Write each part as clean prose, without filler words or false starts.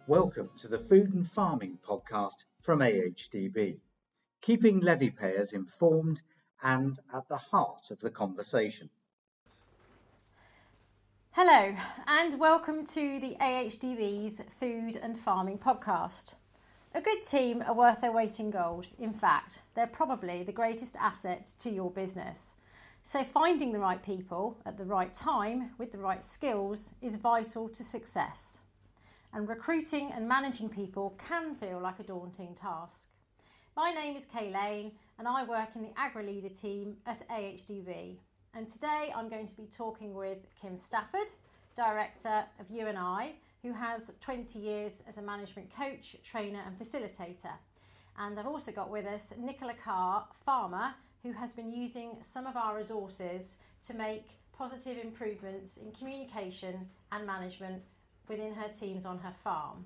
Welcome to the Food and Farming podcast from AHDB, keeping levy payers informed and at the heart of the conversation. Hello and welcome to the AHDB's Food and Farming podcast. A good team are worth their weight in gold. In fact, they're probably the greatest asset to your business. So finding the right people at the right time with the right skills is vital to success. And recruiting and managing people can feel like a daunting task. My name is Kay Lane and I work in the Agri-Leader team at AHDB. And today I'm going to be talking with Kim Stafford, Director of U&I, who has 20 years as a management coach, trainer and facilitator. And I've also got with us Nicola Carr, farmer, who has been using some of our resources to make positive improvements in communication and management within her teams on her farm.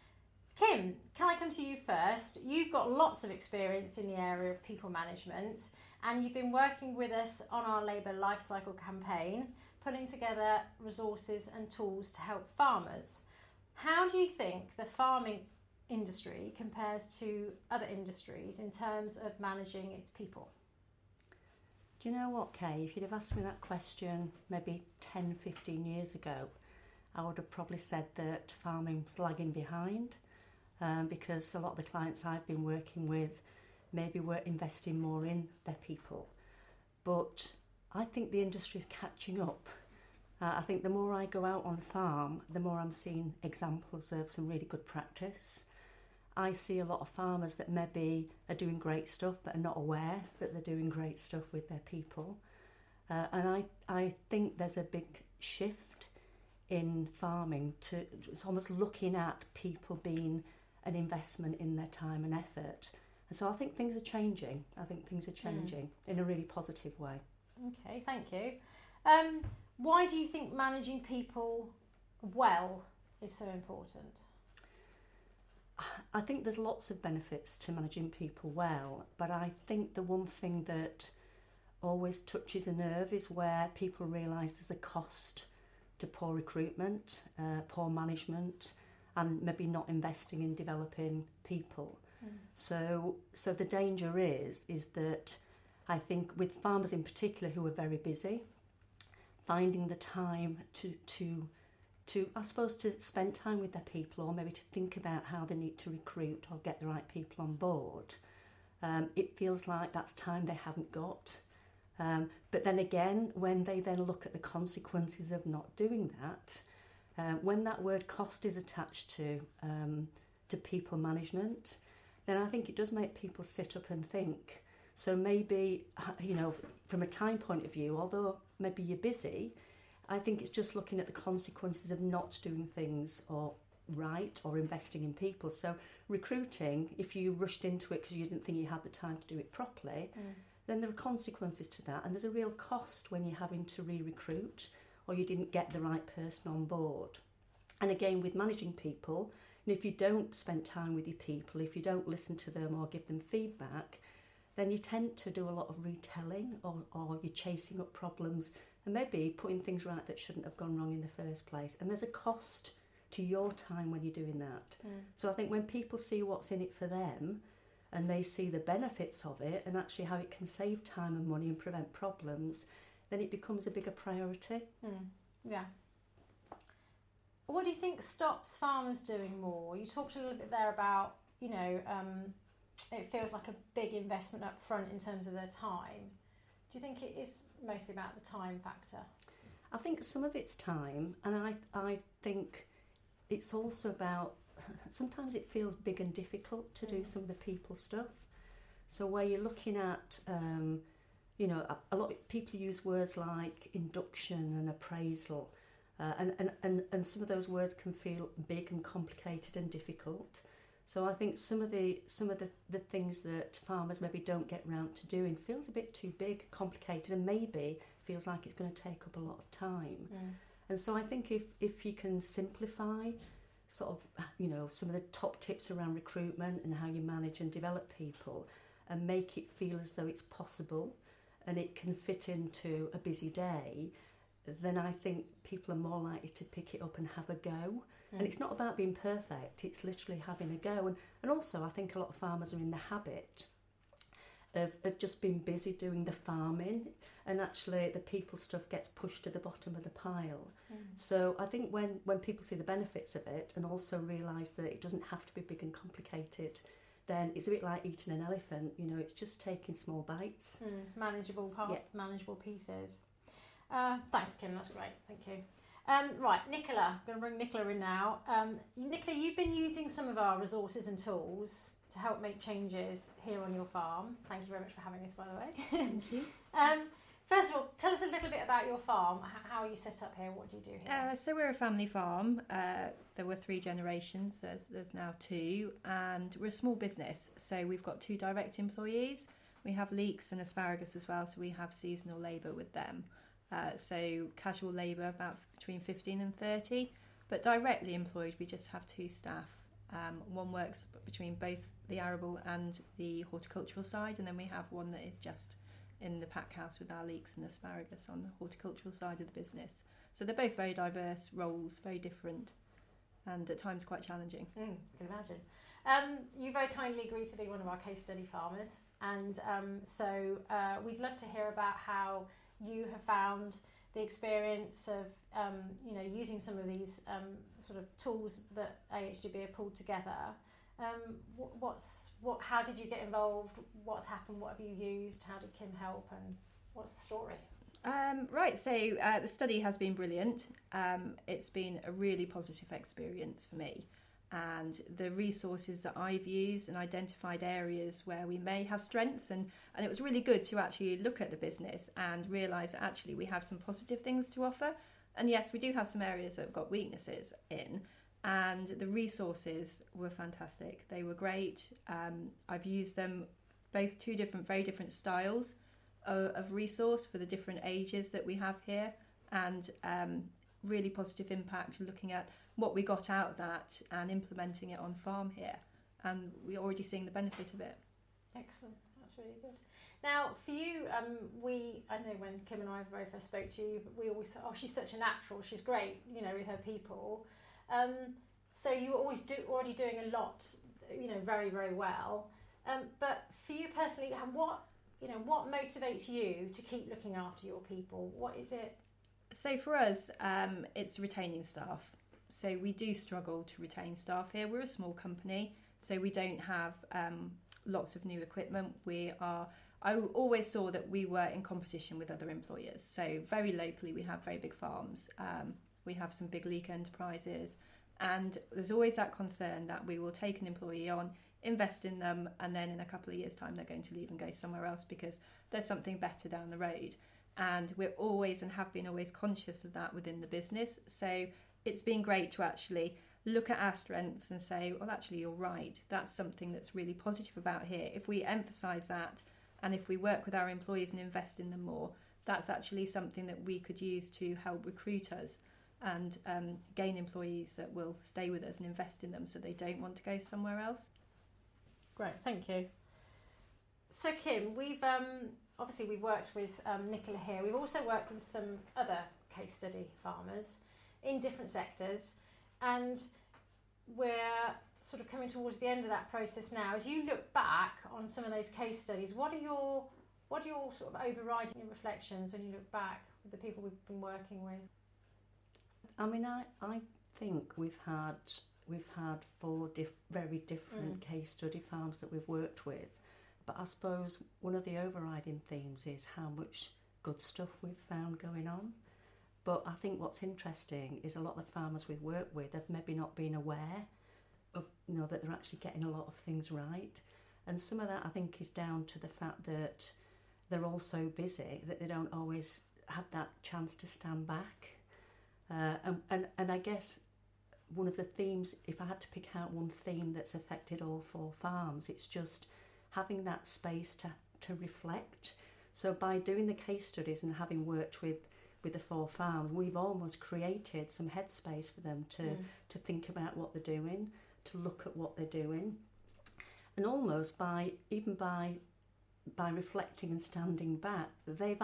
Kim, can I come to you first? You've got lots of experience in the area of people management and you've been working with us on our Labour Lifecycle campaign, putting together resources and tools to help farmers. How do you think the farming industry compares to other industries in terms of managing its people? Do you know what, Kay? If you'd have asked me that question maybe 10, 15 years ago, I would have probably said that farming was lagging behind because a lot of the clients I've been working with maybe were investing more in their people. But I think the industry is catching up. I think the more I go out on farm, the more I'm seeing examples of some really good practice. I see a lot of farmers that maybe are doing great stuff but are not aware that they're doing great stuff with their people. And I think there's a big shift in farming to it's almost looking at people being an investment in their time and effort. And so I think things are changing. In a really positive way. Okay, thank you. Why do you think managing people well is so important? I think there's lots of benefits to managing people well, but I think the one thing that always touches a nerve is where people realise there's a cost to poor recruitment, poor management, and maybe not investing in developing people. So the danger is that I think with farmers in particular who are very busy, finding the time to I suppose to spend time with their people, or maybe to think about how they need to recruit or get the right people on board, it feels like that's time they haven't got. But then again, when they then look at the consequences of not doing that, when that word cost is attached to people management, then I think it does make people sit up and think. So maybe, from a time point of view, although maybe you're busy, I think it's just looking at the consequences of not doing things or right or investing in people. So recruiting, if you rushed into it because you didn't think you had the time to do it properly, then there are consequences to that, and there's a real cost when you're having to re-recruit or you didn't get the right person on board. And again, with managing people, if you don't spend time with your people, if you don't listen to them or give them feedback, then you tend to do a lot of retelling or you're chasing up problems and maybe putting things right that shouldn't have gone wrong in the first place. And there's a cost to your time when you're doing that. So I think when people see what's in it for them, and they see the benefits of it and actually how it can save time and money and prevent problems, then it becomes a bigger priority. Yeah. What do you think stops farmers doing more? You talked a little bit there about, it feels like a big investment up front in terms of their time. Do you think it is mostly about the time factor? I think some of it's time, and I think it's also about sometimes it feels big and difficult to do some of the people stuff. So where you're looking at, a lot of people use words like induction and appraisal, and some of those words can feel big and complicated and difficult. So I think some of the things that farmers maybe don't get round to doing feels a bit too big, complicated, and maybe feels like it's going to take up a lot of time. And so I think if you can simplify sort of, some of the top tips around recruitment and how you manage and develop people and make it feel as though it's possible and it can fit into a busy day, then I think people are more likely to pick it up and have a go. And it's not about being perfect, it's literally having a go. And also, I think a lot of farmers are in the habit of just being busy doing the farming, and actually the people stuff gets pushed to the bottom of the pile. So I think when people see the benefits of it and also realise that it doesn't have to be big and complicated, then it's a bit like eating an elephant, you know, it's just taking small bites. Manageable manageable pieces. Thanks, Kim, that's great, thank you. Right, Nicola, I'm going to bring Nicola in now. Nicola, you've been using some of our resources and tools to help make changes here on your farm. Thank you very much for having us, by the way. Thank you. First of all, tell us a little bit about your farm. How are you set up here? What do you do here? So we're a family farm. There were 3 generations. There's now 2, and we're a small business. So we've got 2 direct employees. We have leeks and asparagus as well, so we have seasonal labour with them. So casual labour, about between 15 and 30, but directly employed, we just have 2 staff. One works between both the arable and the horticultural side, and then we have one that is just in the pack house with our leeks and asparagus on the horticultural side of the business. So they're both very diverse roles, very different, and at times quite challenging. Can imagine. You very kindly agreed to be one of our case study farmers, and so we'd love to hear about how you have found the experience of using some of these sort of tools that AHDB have pulled together. How did you get involved? What's happened? What have you used? How did Kim help? And what's the story? Right, so the study has been brilliant. It's been a really positive experience for me. And the resources that I've used and identified areas where we may have strengths, and it was really good to actually look at the business and realise that actually we have some positive things to offer, and yes, we do have some areas that have got weaknesses in, and the resources were fantastic. They were great. I've used them, both 2 very different styles of resource for the different ages that we have here, and really positive impact looking at what we got out of that and implementing it on farm here, and we're already seeing the benefit of it. Excellent, that's really good. Now for you, I know when Kim and I very first spoke to you, we always said, oh, she's such a natural, she's great, you know, with her people. So you were already doing a lot, you know, very, very well. But for you personally, what motivates you to keep looking after your people? What is it? So for us, it's retaining staff. So we do struggle to retain staff here. We're a small company, so we don't have lots of new equipment. I always saw that we were in competition with other employers. So very locally, we have very big farms. We have some big leek enterprises, and there's always that concern that we will take an employee on, invest in them, and then in a couple of years' time, they're going to leave and go somewhere else because there's something better down the road. And we're always and have been always conscious of that within the business. So it's been great to actually look at our strengths and say, well, actually, you're right. That's something that's really positive about here. If we emphasise that, and if we work with our employees and invest in them more, that's actually something that we could use to help recruit us and gain employees that will stay with us and invest in them so they don't want to go somewhere else. Great, thank you. So Kim, we've worked with Nicola here. We've also worked with some other case study farmers in different sectors, and we're sort of coming towards the end of that process now. As you look back on some of those case studies, what are your sort of overriding reflections when you look back with the people we've been working with? I mean, I think we've had 4 very different case study farms that we've worked with, but I suppose one of the overriding themes is how much good stuff we've found going on. But I think what's interesting is a lot of the farmers we've worked with have maybe not been aware of, you know, that they're actually getting a lot of things right. And some of that I think is down to the fact that they're all so busy that they don't always have that chance to stand back. And I guess one of the themes, if I had to pick out one theme that's affected all 4 farms, it's just having that space to reflect. So by doing the case studies and having worked with the 4 farms, we've almost created some headspace for them to think about what they're doing, to look at what they're doing, and almost by reflecting and standing back, they've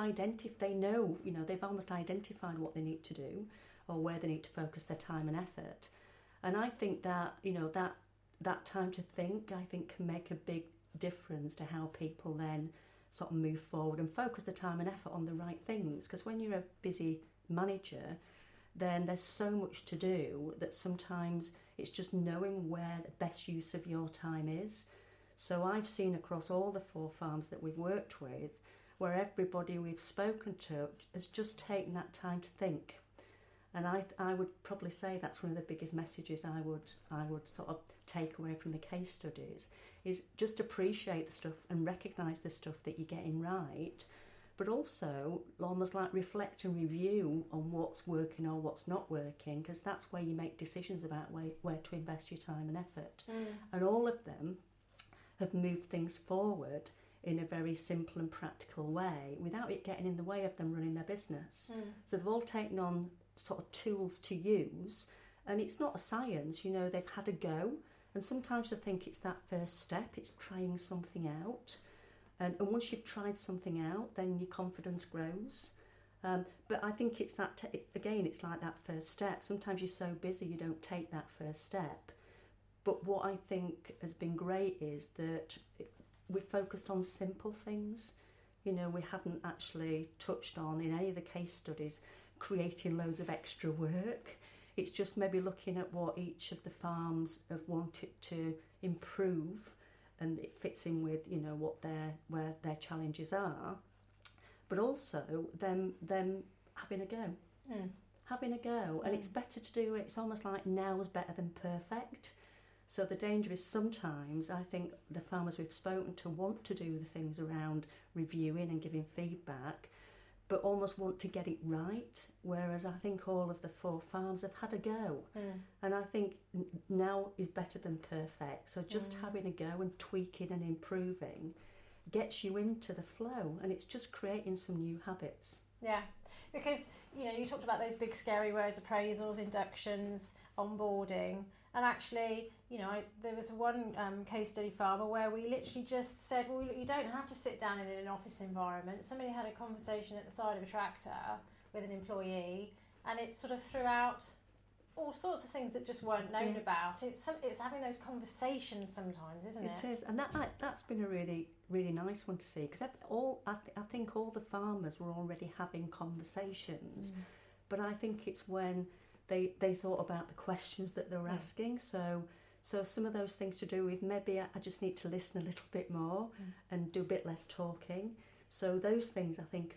almost identified what they need to do or where they need to focus their time and effort. And I think that, that time to think, I think, can make a big difference to how people then sort of move forward and focus the time and effort on the right things. Because when you're a busy manager, then there's so much to do that sometimes it's just knowing where the best use of your time is. So I've seen across all the 4 farms that we've worked with, where everybody we've spoken to has just taken that time to think. And I would probably say that's one of the biggest messages I would sort of take away from the case studies, is just appreciate the stuff and recognise the stuff that you're getting right, but also almost like reflect and review on what's working or what's not working, because that's where you make decisions about where to invest your time and effort. And all of them have moved things forward in a very simple and practical way without it getting in the way of them running their business. So they've all taken on sort of tools to use, and it's not a science, they've had a go, and sometimes I think it's that first step, it's trying something out, and once you've tried something out, then your confidence grows. But I think it's that, again, it's like that first step. Sometimes you're so busy you don't take that first step. But what I think has been great is that we focused on simple things. We haven't actually touched on, in any of the case studies, creating loads of extra work. It's just maybe looking at what each of the farms have wanted to improve, and it fits in with where their challenges are, but also them having a go. And it's better to do it. It's almost like now's better than perfect. So the danger is sometimes, I think, the farmers we've spoken to want to do the things around reviewing and giving feedback, but almost want to get it right, whereas I think all of the 4 farms have had a go. And I think now is better than perfect. So just having a go and tweaking and improving gets you into the flow, and it's just creating some new habits. Yeah, because, you talked about those big scary words, appraisals, inductions, onboarding, and actually, there was one case study farmer where we literally just said, well, you don't have to sit down in an office environment. Somebody had a conversation at the side of a tractor with an employee, and it sort of threw out all sorts of things that just weren't known about. It's having those conversations sometimes, isn't it? It is, and that's been a really, really nice one to see, because I think all the farmers were already having conversations, but I think it's when they thought about the questions that they were asking. So some of those things to do with, maybe I just need to listen a little bit more and do a bit less talking. So those things, I think,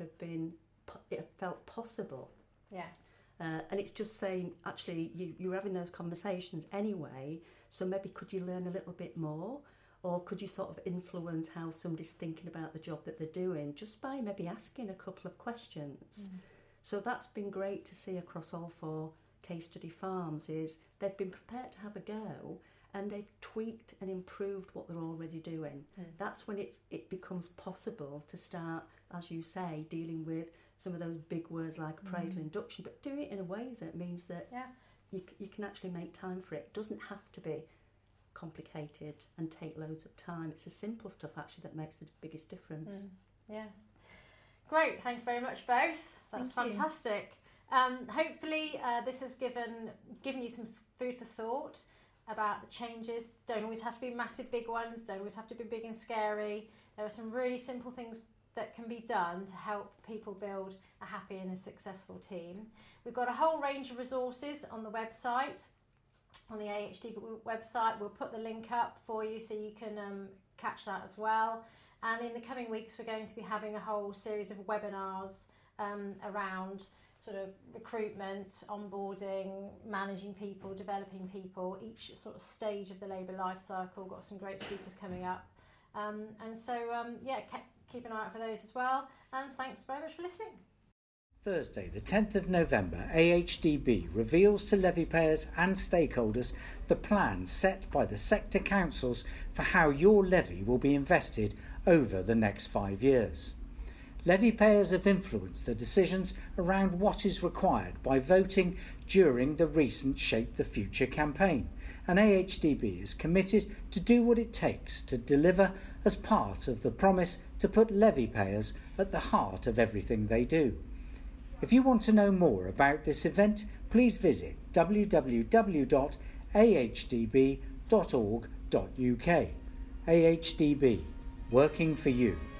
it felt possible. Yeah. And it's just saying, actually, you're having those conversations anyway, so maybe could you learn a little bit more? Or could you sort of influence how somebody's thinking about the job that they're doing, just by maybe asking a couple of questions? So that's been great to see across all 4 case study farms, is they've been prepared to have a go, and they've tweaked and improved what they're already doing. That's when it becomes possible to start, as you say, dealing with some of those big words like appraisal and induction, but do it in a way that means that you can actually make time for it. It doesn't have to be complicated and take loads of time. It's the simple stuff actually that makes the biggest difference. Yeah. Great, thank you very much both. That's fantastic. Hopefully this has given you some food for thought about the changes. Don't always have to be massive big ones, don't always have to be big and scary. There are some really simple things that can be done to help people build a happy and a successful team. We've got a whole range of resources on the website, on the AHD website. We'll put the link up for you so you can catch that as well. And in the coming weeks, we're going to be having a whole series of webinars around sort of recruitment, onboarding, managing people, developing people, each sort of stage of the labour life cycle. Got some great speakers coming up. Keep an eye out for those as well. And thanks very much for listening. Thursday, the 10th of November, AHDB reveals to levy payers and stakeholders the plan set by the sector councils for how your levy will be invested over the next 5 years. Levy payers have influenced the decisions around what is required by voting during the recent Shape the Future campaign, and AHDB is committed to do what it takes to deliver as part of the promise to put levy payers at the heart of everything they do. If you want to know more about this event, please visit www.ahd.org.uk. ahdb.org.uk. AHDB, working for you.